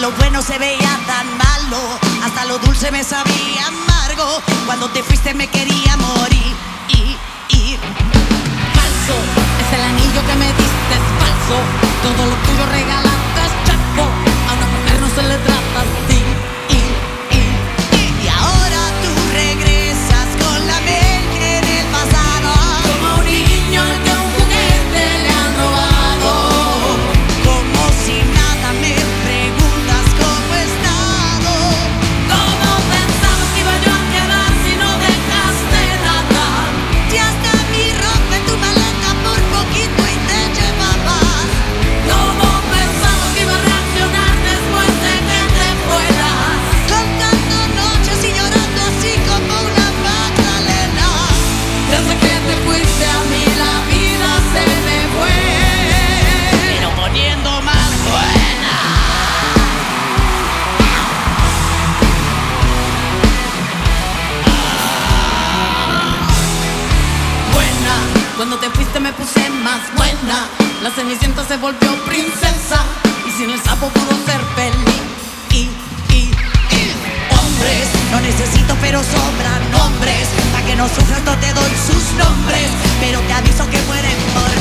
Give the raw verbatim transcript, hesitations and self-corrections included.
lo bueno se veía tan malo, hasta lo dulce me sabía amargo. Cuando te fuiste me quería morir. Y, y. Falso, es el anillo que me diste, es falso. Todo lo tuyo regalaste es chapo. A una mujer no se le trata así. Y, y, y. Y ahora tú regresas con la mente en el pasado, como un niño al que un juguete le han robado. Como si nada me preguntas cómo he estado. ¿Cómo pensabas que iba yo a quedar si no dejaste nada? Tiraste mi ropa en tu maleta por poquito y te llevabas. ¿Cómo pensabas que iba a reaccionar después de que te fueras? Contando noches y llorando así como una Magdalena. Desde que te fuiste a mí la vida se me fue, pero poniendo más buena. Buena, cuando te fuiste me puse más buena. La cenicienta se volvió princesa y sin el sapo pudo ser feliz. Y, y, y. Hombres, no necesito pero sobran hombres. Pa' que no sufras no te doy sus nombres, pero te aviso que mueren por